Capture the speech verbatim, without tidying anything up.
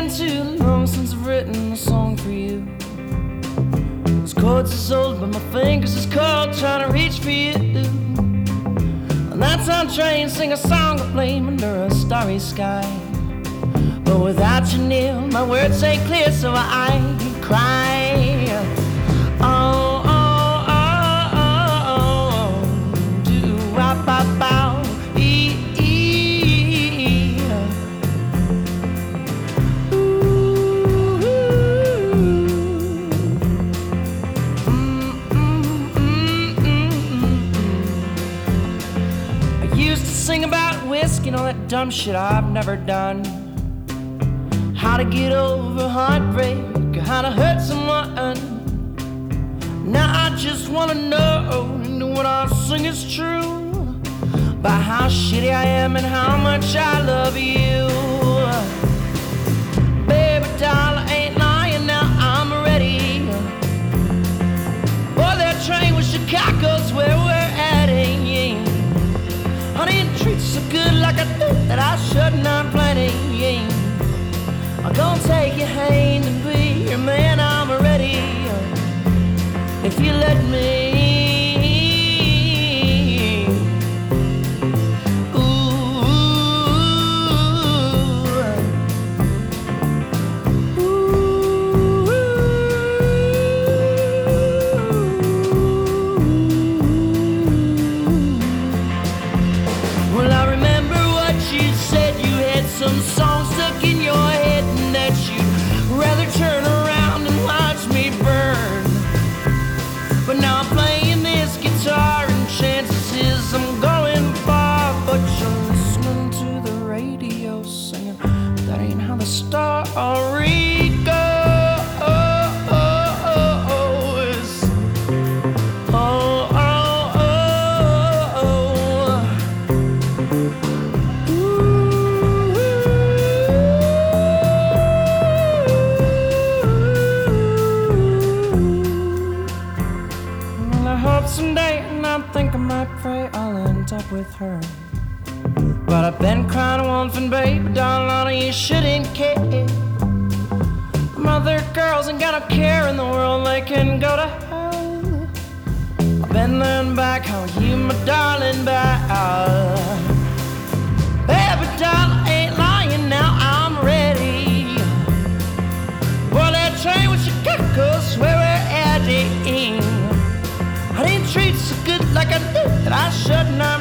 been too long since I've written a song for you. Those chords is old, but my fingers is cold trying to reach for you. On that time train, sing a song of blame under a starry sky. But without you near, my words ain't clear, so I cry. Oh, oh, oh, oh, oh. Do wop, bop, bow. Sing about whiskey and all that dumb shit I've never done. How to get over heartbreak, or how to hurt someone. Now I just wanna know, know what I sing is true, about how shitty I am and how much I love you. Baby doll, I ain't lying, now I'm ready. Boy, that train with Chicago's where we're heading. Honey, it treats so good like I do that I should not planning. I'm gonna take your hand and be your man, I'm ready. If you let me. Some song stuck in your head and that you'd rather turn around and watch me burn. But now I'm playing this guitar and chances is I'm going far. But you're listening to the radio singing, that ain't how the story goes. Oh, oh, oh, oh. Someday, and I think I might pray I'll end up with her. But I've been crying a wolfing, baby, darling, you shouldn't care. Mother girls ain't got no care in the world, they can go to hell. I've been learning back how you, my darling, back. Baby, darling, ain't lying, now I'm ready. Well, that train with Chicago's where we're heading. I didn't treat so good like I do that I should not.